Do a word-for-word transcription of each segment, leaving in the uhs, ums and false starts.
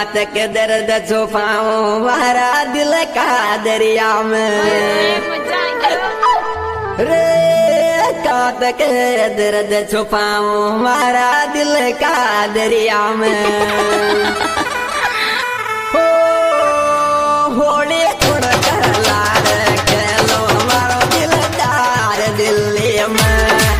कात के दर्द छुपाऊं मारा दिल का दरिया में रे कात के दर्द छुपाऊं मारा दिल का दरिया में हो होली थोड़ कर लार खेलो मारो दिलदार दिल्ली में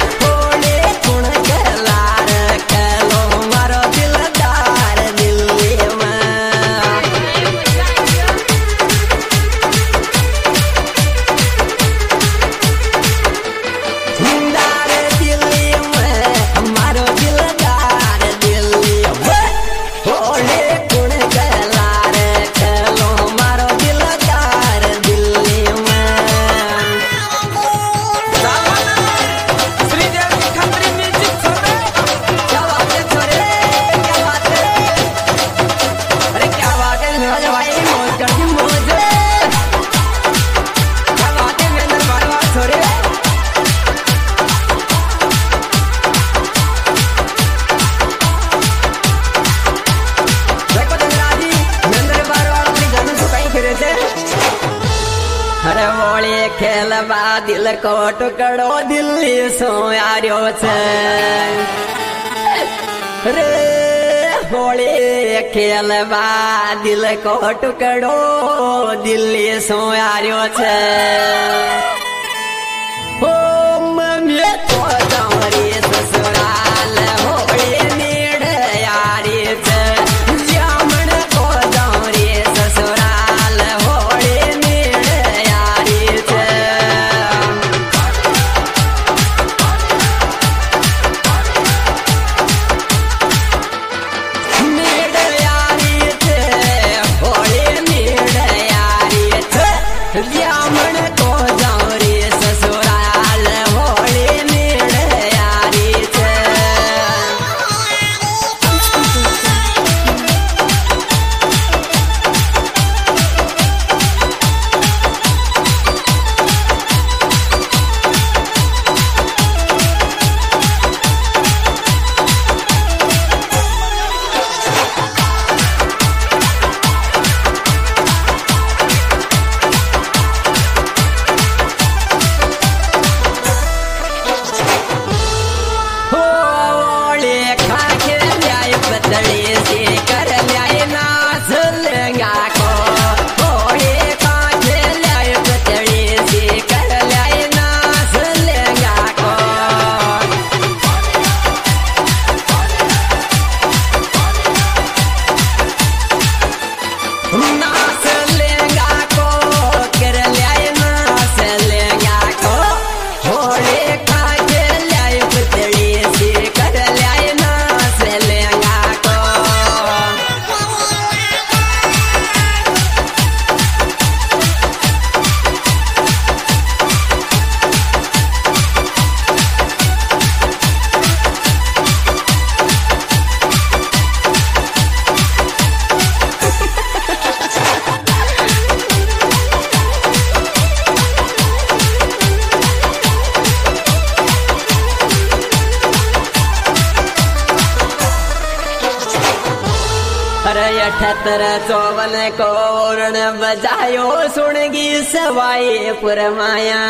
खेलबा दिल को टुकड़ो दिल्ली सो यारो छे रे होली खेलबा दिल को टुकड़ो दिल्ली सो यारो छे हो मम्मी तो जारी ससुराल होली नीड यारी छे जामन को जारी ससुराल होली नीड यारी छे नीड यारी छे होली नीड यारी छे जामन को जारी ससुराल होली नीड यारी छे अठहत्तर चौवन को ओरण बजायो सुनगी सवाई पुरमाया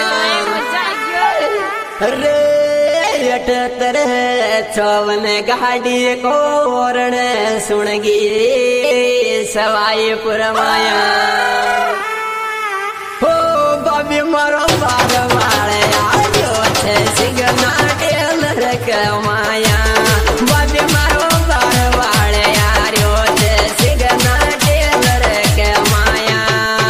रे अठहत्तर चौवन गाड़ी को ओरण सुनगी सवाई पुरमाया हो बाबी मारो बार वाले आयो छे सिगना टेलर के माया बाबी मारो बार वाले यारो छे सिगना टेलर के माया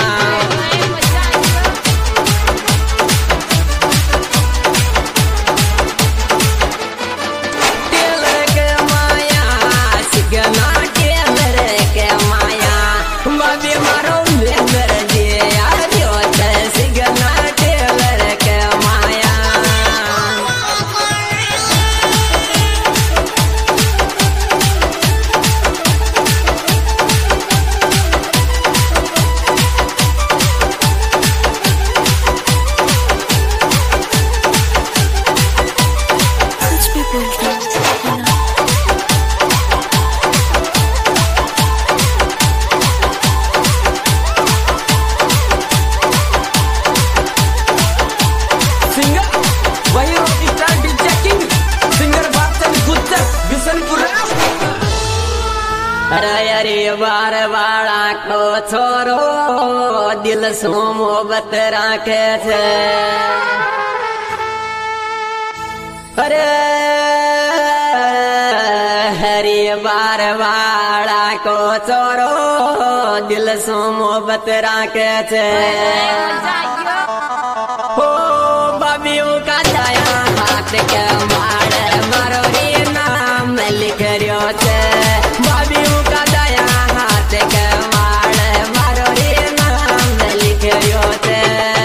टेलर के माया सिगना टेलर के माया बाबी मारो मेंदर जी यारो छे सिगना टेलर छोरो दिल सो मोहब्बत राखे छे। अरे हरी बार वाला को छोरो दिल सो मोहब्बत राखे छे। हो बाबियों का दया हाथ के मारे मारो रे नाम लिख रियो छे। बाबियों का दया हाथ के मारे मारो रे नाम लिख रियो छे।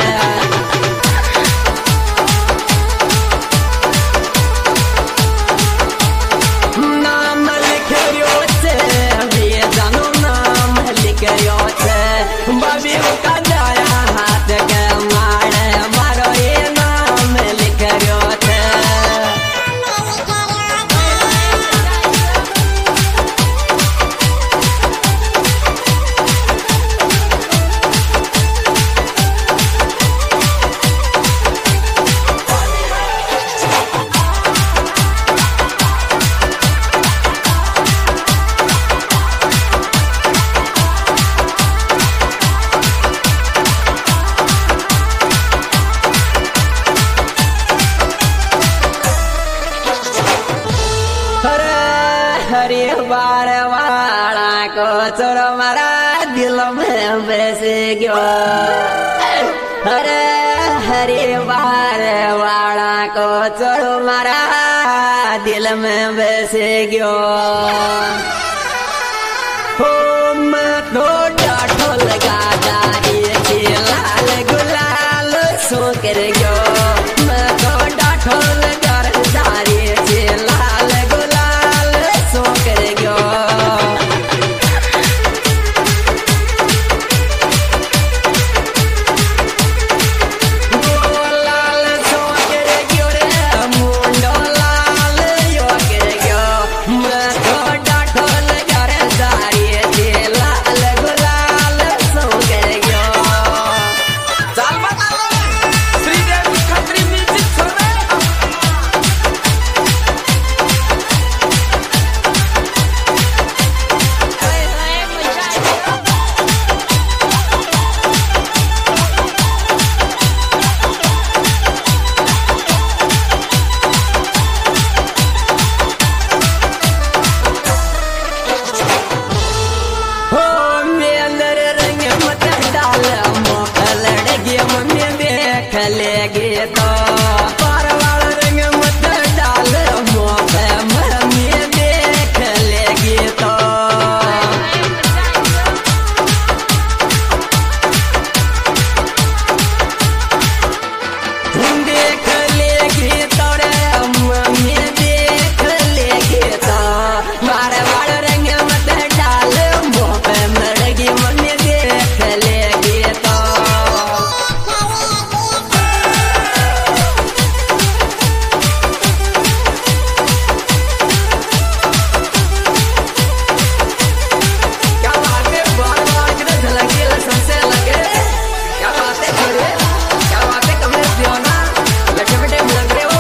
नाम लिख रियो छे ये जानो नाम लिख रियो छे। बाबियों का दया हाथ के मारे मारो रे नाम लिख रियो छे। हरी बार वाला को छोरो मारा दिल में बस गयो। अरे हरी बार वाला को छोरो मारा दिल में बस गयो। हो मैं तो डाठो लगा दारी के लाल गुलाल सो कर गयो। मैं तो डाठो लगा दारी के लाल गुलाल सो कर गयो। लाल सो कर गयो रे मुंडो लाल यो कर गयो। मैं तो डाठो लगा दारी के लाल गुलाल सो कर गयो। चाल बता श्रीदेवी खत्री म्यूजिक छोड़े। हो मैं अंदर रंग मत डाल मौका लड़गे मम्मी देख लेगे तो। पार वाला रंग मत डाल मौका मम्मी देख लेगे तो। देख लेगी तो रे मम्मी देख लेगी तो। बार बार रंग मत डाल मौका मरगी मम्मी देख लेगी तो। क्या बात है बार बार किधर झलके लसन से लगे। क्या बात है छोरे क्या बात है कमरे दियो ना लटे बेटे लग रहे हो।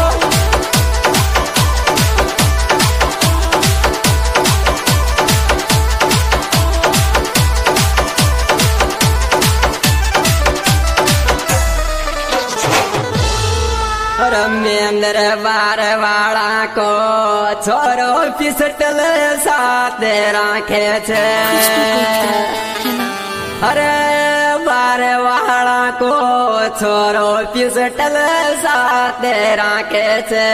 रमेंद्र बार वाला को छोरो फिसटल साथ राखे छे। अरे बार वाला को छोरो फिसटल साथ राखे छे।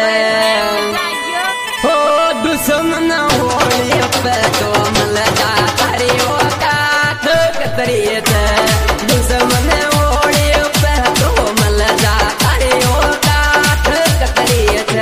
हो दुश्मन होली पे तो मल जा तारी औकात कतरी छे। दुश्मन होली पे तो मल जा तारी औकात कतरी छे।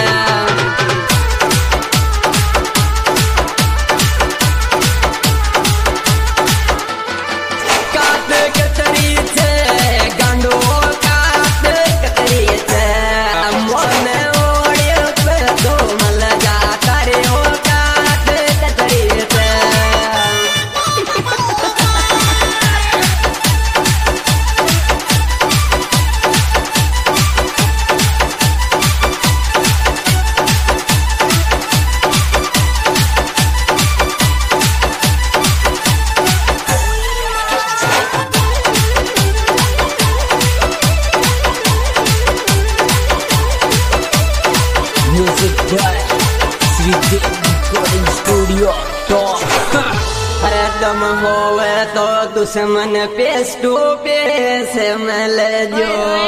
कात कतरी छे गांडो कात कतरी छे। मन ओड़ी पे तो मल जा तारी औकात कतरी छे। दम होवे तो दुश्मन पेश टू पेश मिल जो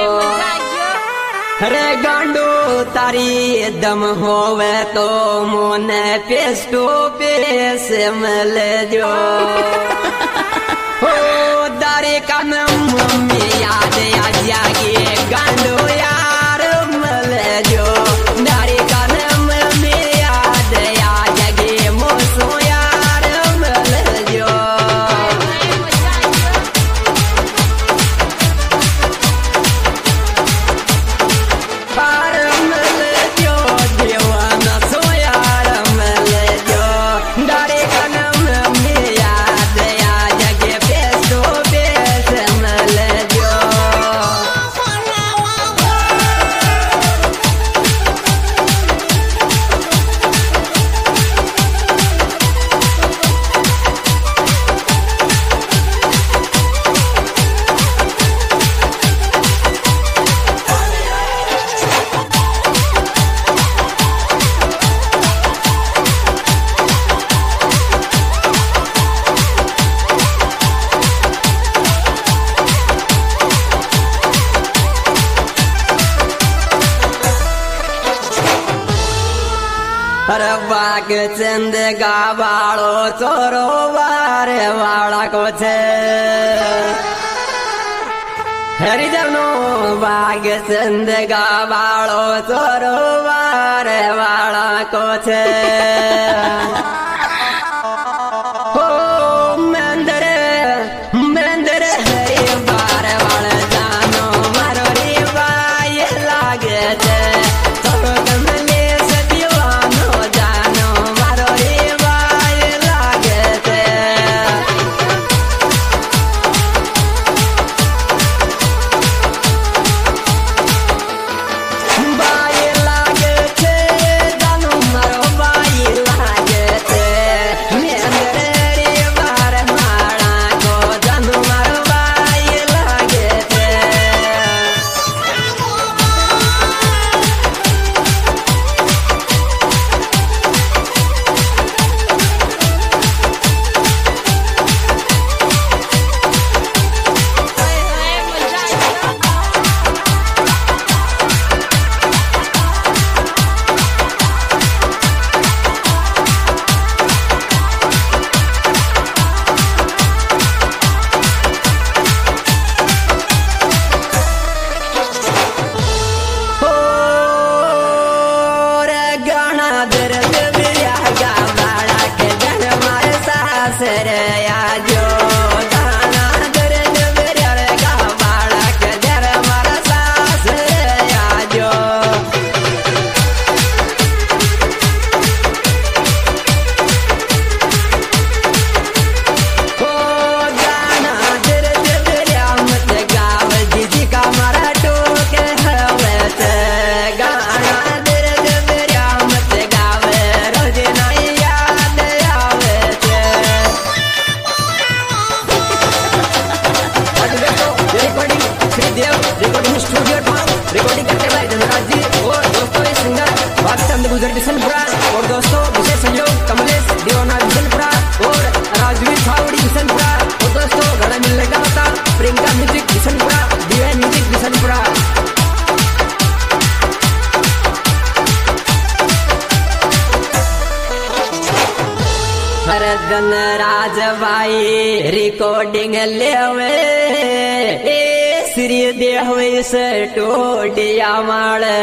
रे गांडू तारी दम होवे तो मोने पेश टू पेश मिल जो हो दारे का मम्मी याद आ जागी गांडू यार मिल जो दारे का मम्मी याद आ जागी मोसो यार मिल जो पार मिल जो दीवाना सो यार मिल जो दारे का मम्मी याद आ जागी पेश टू पेश मिल जो अरे बाग चंद गावाड़ो चोरो वारे वाला को छे हरिजनो बाग चंद गावाड़ो चोरो वारे वाला को छे हो मंदर मंदर हरि बार वाला जानो मारो रे बाय लागे छे चलो कमले सदिवानो जानो मारो रे बाय लागे छे बाय लागे छे जानो मारो बाय लागे छे मेंदर रे बार माड़ा को जानो मारो बाय लागे छे हो रे गाना दर्द बिया गावाड़ा के जन मारे सासर आजो गाना दर्द बिया गावाड़ा के जन मारे सासर आजो हो गाना दर्द बिया मत गाव जीजी का मारा टोके हवे ते गाना दर्द बिया मत गावे रोज नहीं याद आवे ते आज देखो रिकॉर्डिंग श्रीदेव रिकॉर्डिंग स्टूडियो ठाम रिकॉर्डिंग करते भाई धनराज जी और दोस्तों ये सिंगर पाकिस्तान गुजर बिशनपुरा और दोस्तों विशेष सहयोग कमलेश दीवाना बिशनपुरा और राजवीर छावड़ी बिशनपुरा और दोस्तों घड़ा मिलने का पता Priyanka music Bishanpura DN music Bishanpura Hardan Raj भाई रिकॉर्डिंग लेवे ए श्री देव से टोडिया माले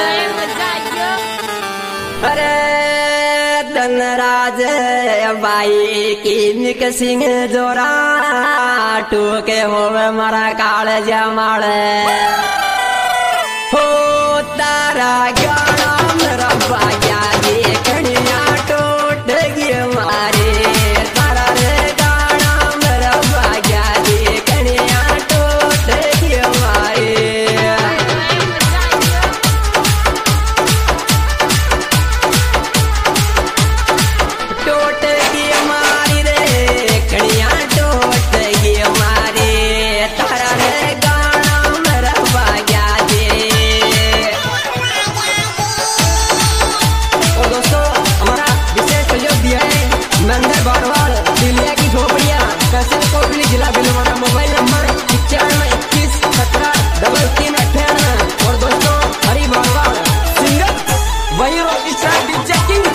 अरे धनराज बाई किमिक सिंह जोरा टूके होवे मारा काल जमाड़े हो तारा गाना मेरा बाग्या देखनिया टूट गई मारे तारा रे गाना मेरा बाग्या देखनिया टूट गई मारे टूट गई मारी रे कड़िया टूट गई मारे तारा रे गाना मेरा बाग्या दे Producer D J King